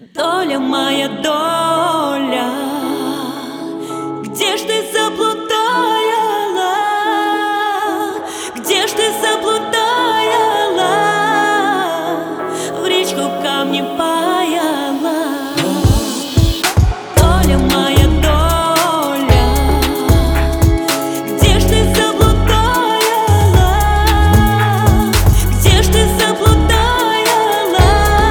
Доля моя, доля, где ж ты заблудаяла? Где ж ты заблудаяла? В речку камни паяла. Доля моя, доля, где ж ты заблудаяла? Где ж ты заблудаяла?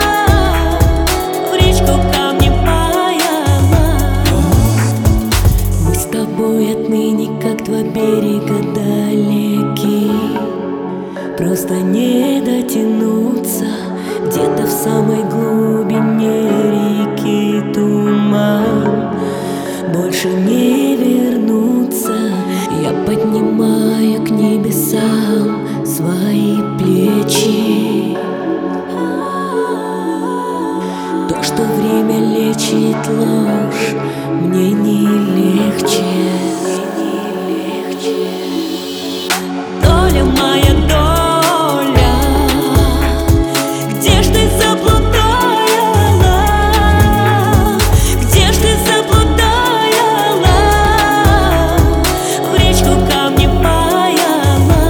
В речку камни паяла. Мы с тобой отныне как два берега далеки, просто не дотянуться. Где-то в самой глубине реки туман, больше не вернуться. Я поднимаю к небесам свои плечи. То, что время лечит ложь, мне не легче. Доля моя, доля, где ж ты заблудаяла? Где ж ты заблудаяла? В речку камни паяла.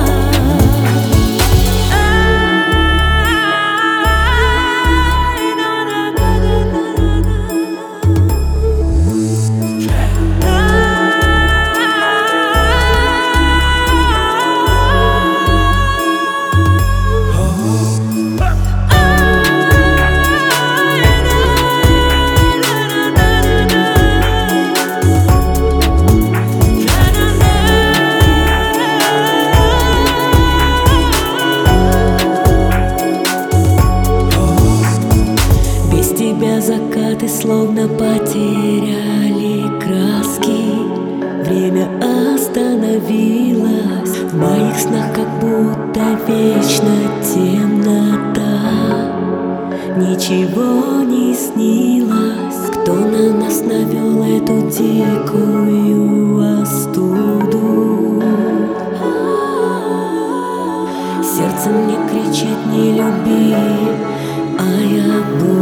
Закаты словно потеряли краски. Время остановилось. В моих снах как будто вечно темнота. Ничего не снилось. Кто на нас навел эту дикую остуду? Сердце мне кричит: не люби, а я буду.